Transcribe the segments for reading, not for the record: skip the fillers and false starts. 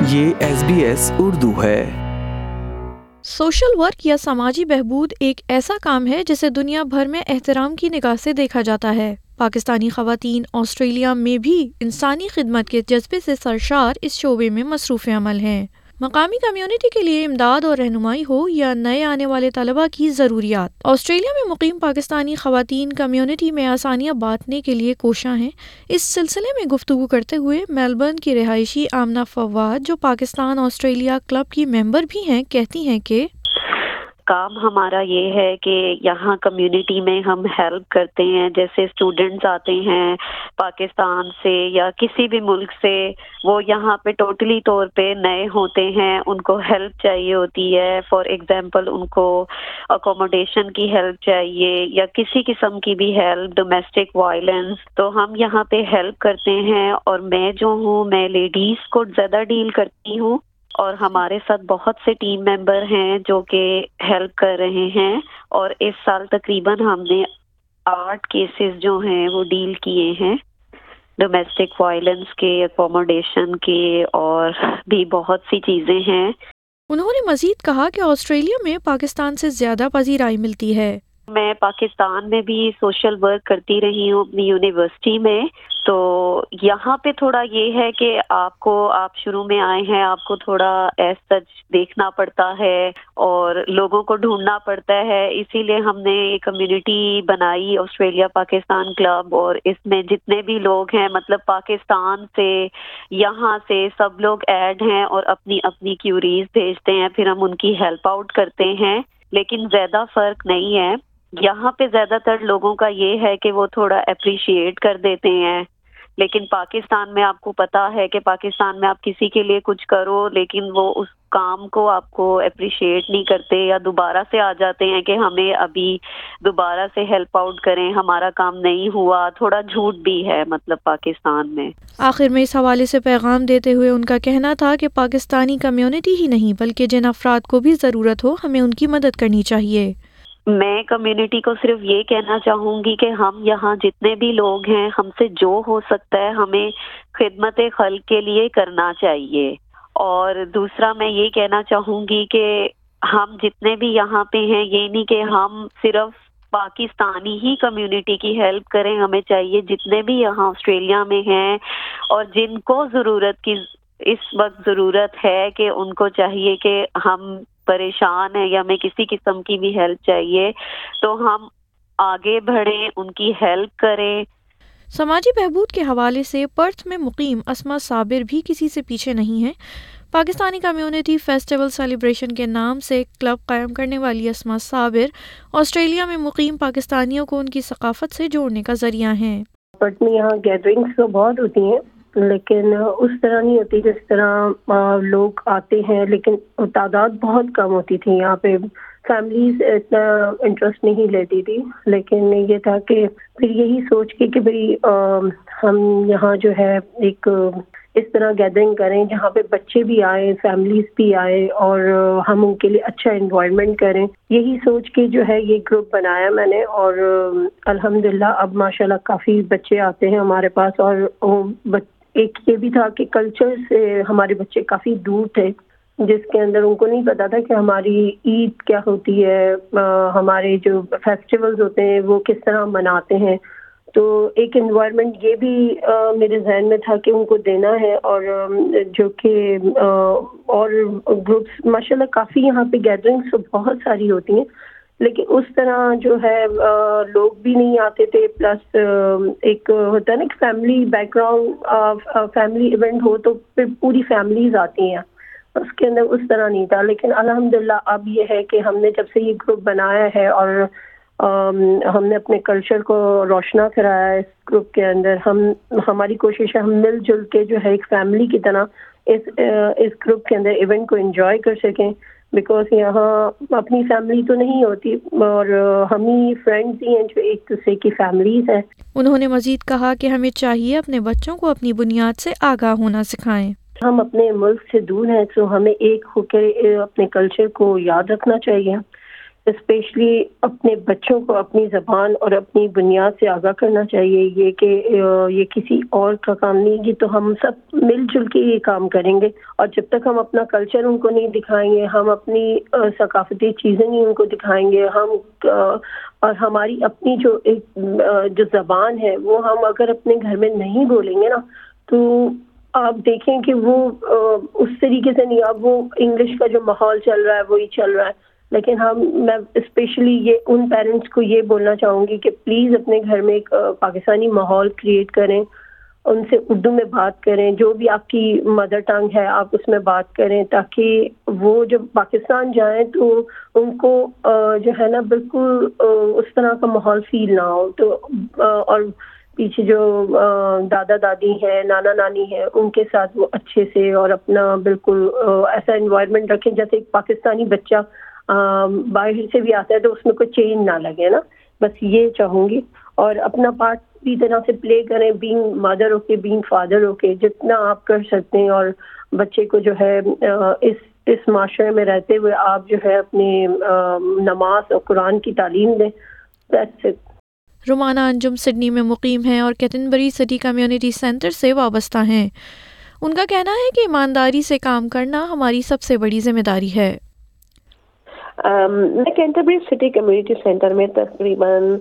یہ SBS اردو ہے۔ Social work یا سماجی بہبود ایک ایسا کام ہے جسے دنیا بھر میں احترام کی نگاہ سے دیکھا جاتا ہے۔ پاکستانی خواتین آسٹریلیا میں بھی انسانی خدمت کے جذبے سے سرشار اس شعبے میں مصروف عمل ہیں۔ مقامی کمیونٹی کے لیے امداد اور رہنمائی ہو یا نئے آنے والے طلباء کی ضروریات، آسٹریلیا میں مقیم پاکستانی خواتین کمیونٹی میں آسانیاں بانٹنے کے لیے کوشاں ہیں۔ اس سلسلے میں گفتگو کرتے ہوئے میلبرن کی رہائشی آمنہ فواد، جو پاکستان آسٹریلیا کلب کی ممبر بھی ہیں، کہتی ہیں کہ کام ہمارا یہ ہے کہ یہاں کمیونٹی میں ہم ہیلپ کرتے ہیں، جیسے اسٹوڈنٹس آتے ہیں پاکستان سے یا کسی بھی ملک سے، وہ یہاں پہ ٹوٹلی طور پہ نئے ہوتے ہیں، ان کو ہیلپ چاہیے ہوتی ہے۔ فار ایگزامپل ان کو اکوموڈیشن کی ہیلپ چاہیے یا کسی قسم کی بھی ہیلپ، ڈومیسٹک وائلنس، تو ہم یہاں پہ ہیلپ کرتے ہیں۔ اور میں جو ہوں، میں لیڈیز کو زیادہ ڈیل کرتی ہوں، اور ہمارے ساتھ بہت سے ٹیم ممبر ہیں جو کہ ہیلپ کر رہے ہیں۔ اور اس سال تقریباً ہم نے 8 کیسز جو ہیں وہ ڈیل کیے ہیں، ڈومیسٹک وائلنس کے، اکوموڈیشن کے، اور بھی بہت سی چیزیں ہیں۔ انہوں نے مزید کہا کہ آسٹریلیا میں پاکستان سے زیادہ پذیرائی ملتی ہے۔ میں پاکستان میں بھی سوشل ورک کرتی رہی ہوں اپنی یونیورسٹی میں، تو یہاں پہ تھوڑا یہ ہے کہ آپ شروع میں آئے ہیں، آپ کو تھوڑا ایز سچ دیکھنا پڑتا ہے اور لوگوں کو ڈھونڈنا پڑتا ہے۔ اسی لیے ہم نے ایک کمیونٹی بنائی، آسٹریلیا پاکستان کلب، اور اس میں جتنے بھی لوگ ہیں، مطلب پاکستان سے، یہاں سے سب لوگ ایڈ ہیں اور اپنی اپنی کیوریز بھیجتے ہیں، پھر ہم ان کی ہیلپ آؤٹ کرتے ہیں۔ لیکن زیادہ فرق نہیں ہے، یہاں پہ زیادہ تر لوگوں کا یہ ہے کہ وہ تھوڑا اپریشیٹ کر دیتے ہیں، لیکن پاکستان میں آپ کو پتا ہے کہ پاکستان میں آپ کسی کے لیے کچھ کرو، لیکن وہ اس کام کو آپ کو اپریشیٹ نہیں کرتے، یا دوبارہ سے آ جاتے ہیں کہ ہمیں ابھی دوبارہ سے ہیلپ آؤٹ کریں، ہمارا کام نہیں ہوا۔ تھوڑا جھوٹ بھی ہے مطلب پاکستان میں۔ آخر میں اس حوالے سے پیغام دیتے ہوئے ان کا کہنا تھا کہ پاکستانی کمیونٹی ہی نہیں بلکہ جن افراد کو بھی ضرورت ہو، ہمیں ان کی مدد کرنی چاہیے۔ میں کمیونٹی کو صرف یہ کہنا چاہوں گی کہ ہم یہاں جتنے بھی لوگ ہیں، ہم سے جو ہو سکتا ہے ہمیں خدمت خلق کے لیے کرنا چاہیے۔ اور دوسرا میں یہ کہنا چاہوں گی کہ ہم جتنے بھی یہاں پہ ہیں، یہ نہیں کہ ہم صرف پاکستانی ہی کمیونٹی کی ہیلپ کریں، ہمیں چاہیے جتنے بھی یہاں آسٹریلیا میں ہیں اور جن کو اس وقت ضرورت ہے، کہ ان کو چاہیے کہ ہم پریشان ہیں یا ہمیں کسی قسم کی بھی ہیلپ چاہیے تو ہم آگے بڑھیں، ان کی ہیلپ کریں۔ سماجی بہبود کے حوالے سے پرتھ میں مقیم اسما صابر بھی کسی سے پیچھے نہیں ہیں۔ پاکستانی کمیونٹی فیسٹیول سیلیبریشن کے نام سے ایک کلب قائم کرنے والی اسما صابر آسٹریلیا میں مقیم پاکستانیوں کو ان کی ثقافت سے جوڑنے کا ذریعہ ہیں۔ پرتھ میں یہاں گیدرنگس تو بہت ہوتی ہیں، لیکن اس طرح نہیں ہوتی جس طرح لوگ آتے ہیں، لیکن تعداد بہت کم ہوتی تھی یہاں پہ۔ فیملیز اتنا انٹرسٹ نہیں لیتی تھی، لیکن یہ تھا کہ پھر یہی سوچ کے کہ بھئی ہم یہاں جو ہے ایک اس طرح گیدرنگ کریں جہاں پہ بچے بھی آئیں، فیملیز بھی آئیں، اور ہم ان کے لیے اچھا انوائرمنٹ کریں۔ یہی سوچ کے جو ہے یہ گروپ بنایا میں نے، اور الحمدللہ اب ماشاءاللہ کافی بچے آتے ہیں ہمارے پاس۔ اور ایک یہ بھی تھا کہ کلچر سے ہمارے بچے کافی دور تھے، جس کے اندر ان کو نہیں پتا تھا کہ ہماری عید کیا ہوتی ہے، ہمارے جو فیسٹیولز ہوتے ہیں وہ کس طرح مناتے ہیں۔ تو ایک انوائرمنٹ یہ بھی میرے ذہن میں تھا کہ ان کو دینا ہے، اور جو کہ اور گروپس ماشاءاللہ کافی یہاں پہ گیدرنگس بہت ساری ہوتی ہیں، لیکن اس طرح جو ہے لوگ بھی نہیں آتے تھے۔ پلس ایک ہوتا ہے نا کہ family background, family event ہو تو پھر پوری فیملیز آتی ہیں، اس کے اندر اس طرح نہیں تھا۔ لیکن الحمدللہ اب یہ ہے کہ ہم نے جب سے یہ گروپ بنایا ہے اور ہم نے اپنے کلچر کو روشنا کرایا ہے اس گروپ کے اندر، ہماری کوشش ہے ہم مل جل کے جو ہے ایک فیملی کی طرح اس گروپ کے اندر ایونٹ کو انجوائے کر سکیں، بیکاز یہاں اپنی فیملی تو نہیں ہوتی، اور ہم ہی فرینڈز ہی ہیں جو ایک دوسرے کی فیملیز ہیں۔ انہوں نے مزید کہا کہ ہمیں چاہیے اپنے بچوں کو اپنی بنیاد سے آگاہ ہونا سکھائیں۔ ہم اپنے ملک سے دور ہیں، تو ہمیں ایک ہو کے اپنے کلچر کو یاد رکھنا چاہیے، اسپیشلی اپنے بچوں کو اپنی زبان اور اپنی بنیاد سے آگاہ کرنا چاہیے، یہ کہ یہ کسی اور کا کام نہیں، یہ تو ہم سب مل جل کے یہ کام کریں گے، اور جب تک ہم اپنا کلچر ان کو نہیں دکھائیں گے، ہم اپنی ثقافتی چیزیں نہیں ان کو دکھائیں گے، اور ہماری اپنی جو زبان ہے وہ ہم اگر اپنے گھر میں نہیں بولیں گے نا، تو آپ دیکھیں کہ وہ اس طریقے سے نہیں، اب وہ انگلش کا جو ماحول چل رہا ہے وہی چل رہا ہے، لیکن میں اسپیشلی یہ ان پیرنٹس کو یہ بولنا چاہوں گی کہ پلیز اپنے گھر میں ایک پاکستانی ماحول کریٹ کریں، ان سے اردو میں بات کریں، جو بھی آپ کی مدر ٹنگ ہے آپ اس میں بات کریں، تاکہ وہ جب پاکستان جائیں تو ان کو جو ہے نا بالکل اس طرح کا ماحول فیل نہ ہو، تو اور پیچھے جو دادا دادی ہیں، نانا نانی ہیں، ان کے ساتھ وہ اچھے سے اور اپنا بالکل ایسا انوائرمنٹ رکھیں جیسے ایک پاکستانی بچہ باہر سے بھی آتا ہے تو اس میں کوئی چینج نہ لگے نا، بس یہ چاہوں گی، اور اپنا پارٹ بھی طرح سے پلے کریں، بینگ مدر ہو کے بینگ فادر ہو کے، جتنا آپ کر سکتے ہیں، اور بچے کو جو ہے اس معاشرے میں رہتے ہوئے آپ جو ہے اپنی نماز اور قرآن کی تعلیم دیں. That's it. Rumana Anjum Sydney میں مقیم ہیں اور کیٹنبری سٹی کمیونٹی سینٹر سے وابستہ ہیں. ان کا کہنا ہے کہ ایمانداری سے کام کرنا ہماری سب سے بڑی ذمہ داری ہے. میں کینٹربری سٹی کمیونٹی سینٹر میں تقریباً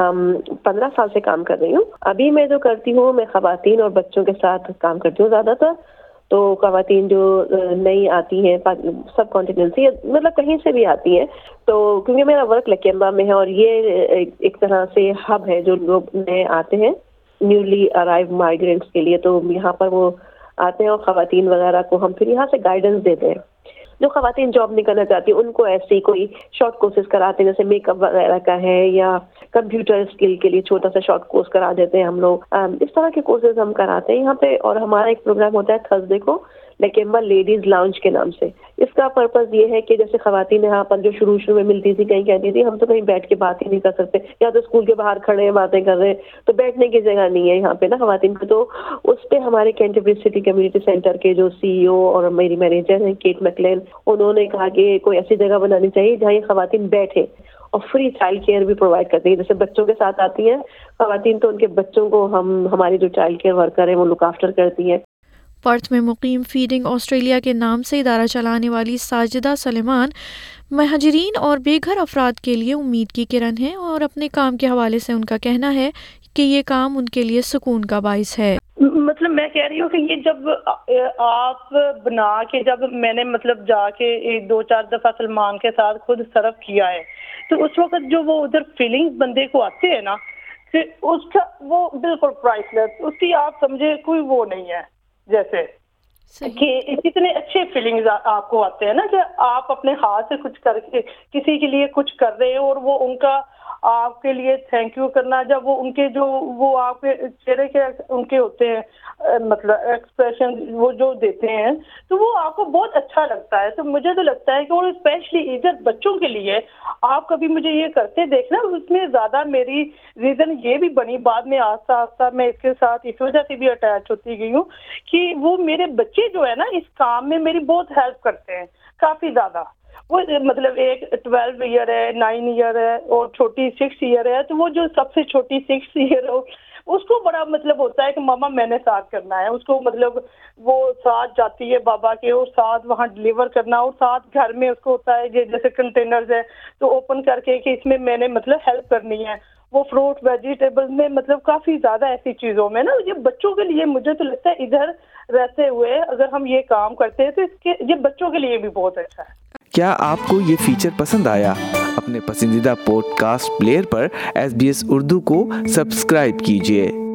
15 سال سے کام کر رہی ہوں. ابھی میں جو کرتی ہوں، میں خواتین اور بچوں کے ساتھ کام کرتی ہوں زیادہ تر. تو خواتین جو نئی آتی ہیں سب کانٹیننٹ سے، مطلب کہیں سے بھی آتی ہیں، تو کیونکہ میرا ورک لکیمبا میں ہے اور یہ ایک طرح سے ہب ہے جو لوگ نئے آتے ہیں نیولی ارائیو مائیگرینٹس کے لیے، تو یہاں پر وہ آتے ہیں اور خواتین وغیرہ کو ہم پھر یہاں سے گائیڈنس دیتے ہیں. جو خواتین جاب نہیں کرنا چاہتی ان کو ایسے ہی کوئی شارٹ کورسز کراتے ہیں، جیسے میک اپ وغیرہ کا ہے یا کمپیوٹر اسکل کے لیے چھوٹا سا شارٹ کورس کرا دیتے ہیں ہم لوگ. اس طرح کے کورسز ہم کراتے ہیں یہاں پہ. اور ہمارا ایک پروگرام ہوتا ہے تھرسڈے کو لیکمبا لیڈیز لاؤنج کے نام سے. اس کا پرپز یہ ہے کہ جیسے خواتین یہاں پر جو شروع میں ملتی تھی، کہیں کہتی تھی ہم تو کہیں بیٹھ کے بات ہی نہیں کر سکتے، یا تو اسکول کے باہر کھڑے ہیں باتیں کر رہے ہیں، تو بیٹھنے کی جگہ نہیں ہے یہاں پہ نا خواتین کو. تو اس پہ ہمارے کینٹربری سٹی کمیونٹی سینٹر کے جو CEO اور میری مینیجر ہیں کیٹ میکلین، انہوں نے کہا کہ کوئی ایسی جگہ بنانی چاہیے جہاں یہ خواتین بیٹھے، اور فری چائلڈ کیئر بھی پرووائڈ کرتی ہیں. جیسے بچوں کے ساتھ آتی ہیں خواتین تو ان کے بچوں کو ہماری جو چائلڈ کیئر ورکر ہیں وہ لک آفٹر کرتی ہیں. پرتھ میں مقیم فیڈنگ آسٹریلیا کے نام سے ادارہ چلانے والی ساجدہ سلیمان مہاجرین اور بے گھر افراد کے لیے امید کی کرن ہے، اور اپنے کام کے حوالے سے ان کا کہنا ہے کہ یہ کام ان کے لیے سکون کا باعث ہے. مطلب میں کہہ رہی ہوں کہ یہ جب آپ بنا کے، جب میں نے مطلب جا کے 2-4 دفعہ سلمان کے ساتھ خود سرف کیا ہے، تو اس وقت جو وہ ادھر فیلنگز بندے کو آتے ہیں نا، کہ اس کا وہ بالکل پرائس لیس، اس کی آپ سمجھے کوئی وہ نہیں ہے، جیسے کہ کتنے اچھے فیلنگز آپ کو آتے ہیں نا، کہ آپ اپنے ہاتھ سے کچھ کر کے کسی کے لیے کچھ کر رہے ہیں، اور وہ ان کا آپ کے لیے تھینک یو کرنا، جب وہ ان کے جو وہ آپ کے چہرے کے ان کے ہوتے ہیں مطلب ایکسپریشن وہ جو دیتے ہیں، تو وہ آپ کو بہت اچھا لگتا ہے. تو مجھے تو لگتا ہے کہ اور اسپیشلی ادھر بچوں کے لیے آپ کبھی مجھے یہ کرتے دیکھنا، اس میں زیادہ میری ریزن یہ بھی بنی، بعد میں آہستہ آہستہ میں اس کے ساتھ اس وجہ سے بھی اٹیچ ہوتی گئی ہوں کہ وہ میرے بچے جو ہے نا اس کام میں میری بہت ہیلپ کرتے ہیں کافی زیادہ. وہ مطلب ایک 12 ایئر ہے، 9 ایئر ہے، اور چھوٹی 6 ایئر ہے. تو وہ جو سب سے چھوٹی 6 ایئر ہو، اس کو بڑا مطلب ہوتا ہے کہ ماما میں نے ساتھ کرنا ہے. اس کو مطلب وہ ساتھ جاتی ہے بابا کے، اور ساتھ وہاں ڈلیور کرنا، اور ساتھ گھر میں اس کو ہوتا ہے جیسے کنٹینرز ہے تو اوپن کر کے کہ اس میں میں نے مطلب ہیلپ کرنی ہے. وہ فروٹ ویجیٹیبل میں مطلب کافی زیادہ ایسی چیزوں میں نا، یہ بچوں کے لیے مجھے تو لگتا ہے ادھر رہتے ہوئے اگر ہم یہ کام کرتے ہیں تو اس کے یہ بچوں کے لیے بھی بہت اچھا ہے. کیا آپ کو یہ فیچر پسند آیا؟ اپنے پسندیدہ پوڈ کاسٹ پلیئر پر SBS اردو کو سبسکرائب کیجیے.